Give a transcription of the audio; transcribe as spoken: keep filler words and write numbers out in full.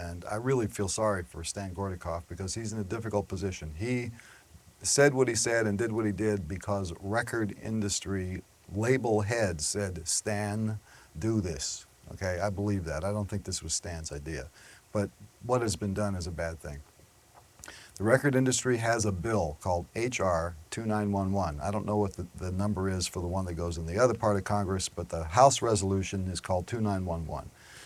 And I really feel sorry for Stan Gordikoff because he's in a difficult position. He said what he said and did what he did because record industry label heads said, Stan, do this. Okay, I believe that. I don't think this was Stan's idea. But what has been done is a bad thing. The record industry has a bill called H R twenty-nine eleven. I don't know what the, the number is for the one that goes in the other part of Congress, but the House resolution is called twenty-nine eleven.